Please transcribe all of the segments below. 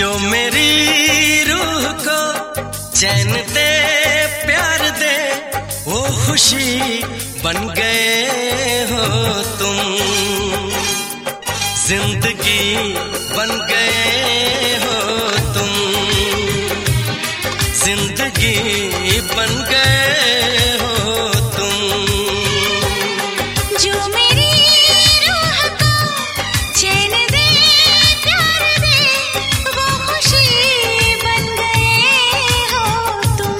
जो मेरी रूह को चैन दे प्यार दे वो खुशी बन गए हो तुम, जिंदगी बन गए हो तुम, जिंदगी बन गए हो तुम। जो मेरी रूह को चैन दे प्यार दे वो खुशी बन गए हो तुम,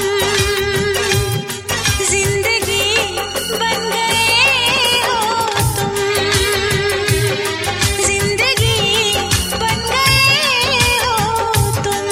जिंदगी बन गए हो तुम, जिंदगी बन गए हो तुम।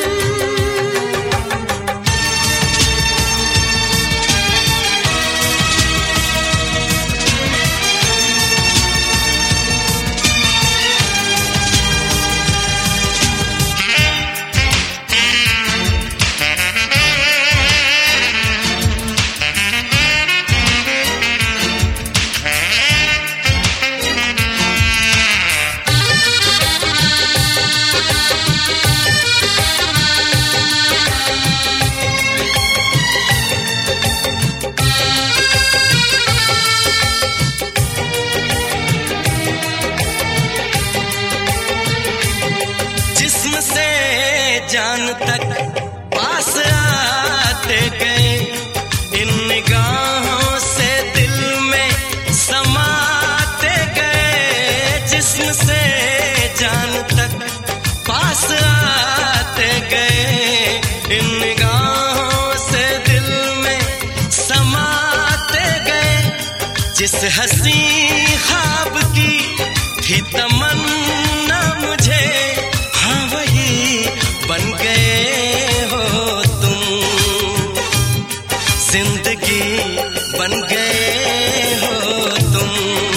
जिस्म से जान तक पास आते गए, इन निगाहों से दिल में समाते गए। जिस्म से जान तक पास आते गए, इन निगाहों से दिल में समाते गए। जिस हंसी ख्वाब की थी तमन्ना मुझे, हाँ वही बन गए हो तुम, जिंदगी बन गए हो तुम,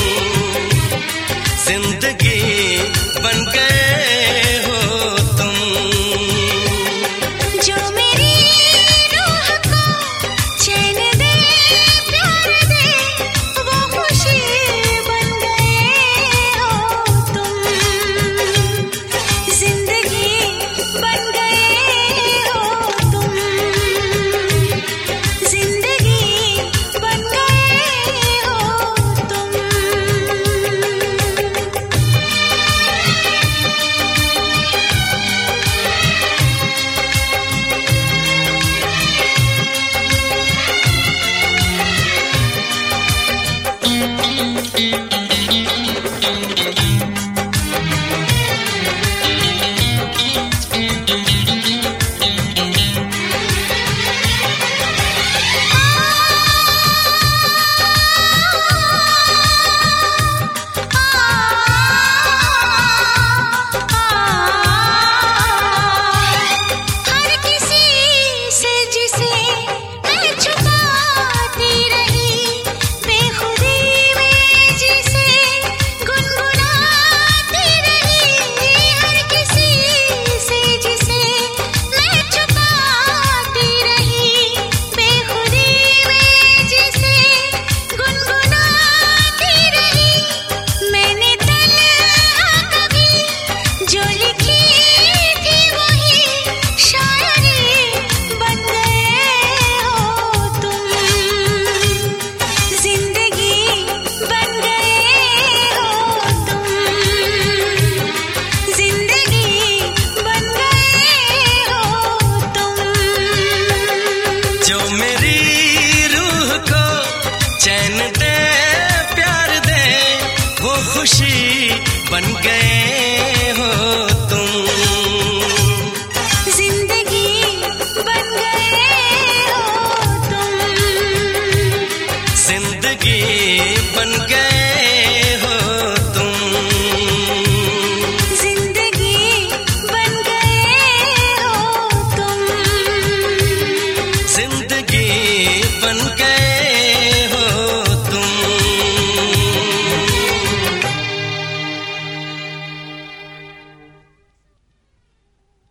जिंदगी बन गए हो तुम। जो मेरी रूह को चैन दे प्यार दे वो खुशी बन गए हो तुम, जिंदगी बन गए हो तुम, जिंदगी बन गए हो तुम। हर किसी से जिसे मैं छुपाती रही, बेखुदी में जिसे गुनगुनाती रही। हर किसी से जिसे मैं छुपाती रही, बेखुदी में जिसे गुनगुनाती रही। मैंने तन्हा कभी जो लिखी थी वही शायरी बन गए हो तुम, जिंदगी बन गए हो तुम, जिंदगी बन गए हो तुम। जो मेरी रूह को चैन दे प्यार दे वो खुशी बन गए